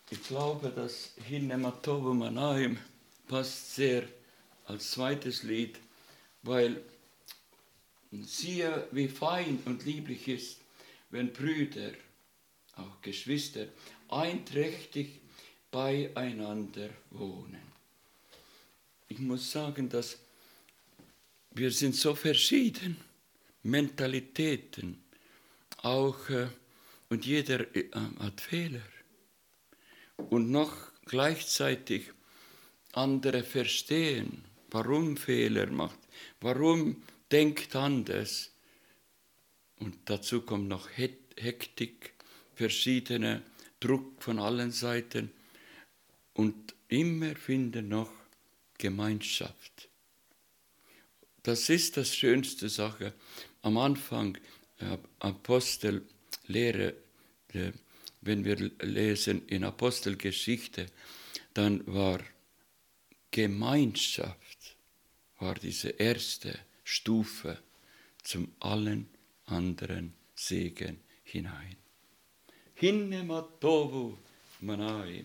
Ich glaube, das Hinema Tovu Manaim passt sehr als zweites Lied, weil siehe, wie fein und lieblich ist, wenn Brüder, auch Geschwister, einträchtig beieinander wohnen. Ich muss sagen, dass wir sind so verschieden, Mentalitäten, auch und jeder hat Fehler. Und noch gleichzeitig andere verstehen, warum Fehler macht, warum denkt anders. Und dazu kommt noch Hektik, verschiedene Druck von allen Seiten und immer finden noch Gemeinschaft. Das ist das schönste Sache. Am Anfang Apostellehre, wenn wir lesen in Apostelgeschichte, dann war Gemeinschaft, war diese erste Stufe zum allen anderen Segen hinein. Hinema Tovu Manaim.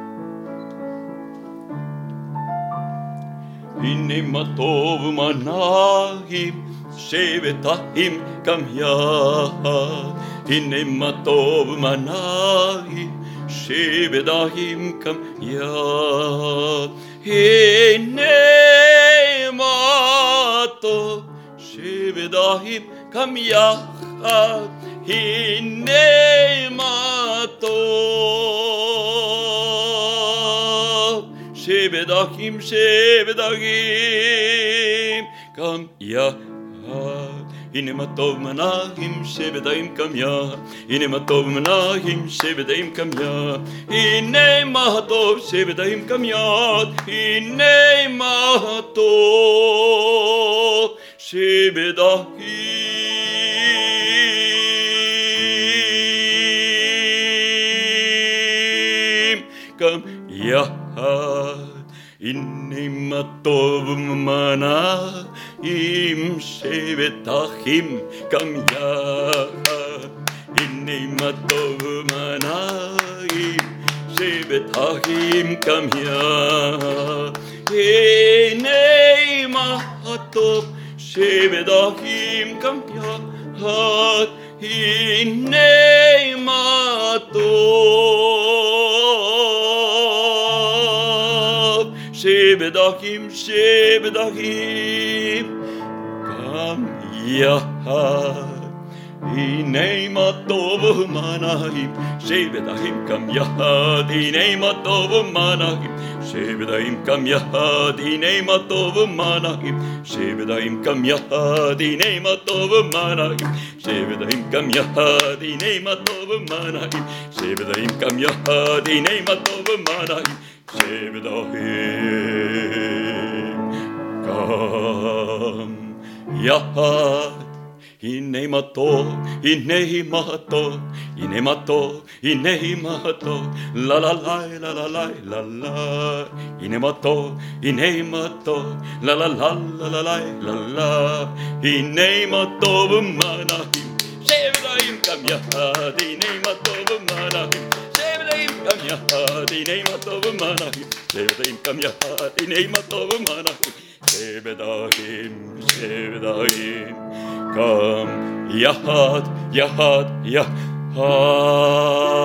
Hinema Tovu Manaim, Shevetahim Kam Yad. Hinema Tovu Manaim, Shevetahim Kam Yad. Hinema Tovu Shevetahim Kam Yad. Hinema Tovu Shevetahim Kam Yad. Hinema Tovu Manaim, Shevetahim Kam Yad. Hinema Tovu Manaim, Shevetahim Kam Yad. Hinema Tovu Shevetahim Kam Yad. Hinema Tovu Shevetahim Kam Yad. Hinema Tovu Manaim, Shevetahim Kam Yad. Hinema Tovu Manaim, Shevetahim Kam Yad. Hinema Tovu Shevetahim Kam Yad. Hinema Tovu Shevetahim Kam Yad. Hinema Tovu Manaim, Shevetahim Kam Yad. Hinema Tovu Manaim, Shevetahim Kam Yad. Hinema Tovu Manaim, Shevetahim Kam Yad. Hinema Tovu Manaim, Shevetahim Kam Yad. Hinema Tovu Manaim, Shevetahim Kam Yad. Hinema Tovu Manaim, Shevetahim Kam Yad. Hinema Tovu, Hinema Tovu, Hinema Tovu, Hinema Tovu, la la la la la la la la. Hinema Tovu, Hinema Tovu, la la la la la la la la. Hinema Tovu Manaim, Shevetahim Kam Yad. Hinema Tovu Manaim, Shevetahim Kam Yad. Hinema Tovu Manaim, Shevetahim Kam Yad. Hinema Tovu Manaim, Shevetahim Kam Yad, Yad, Yad.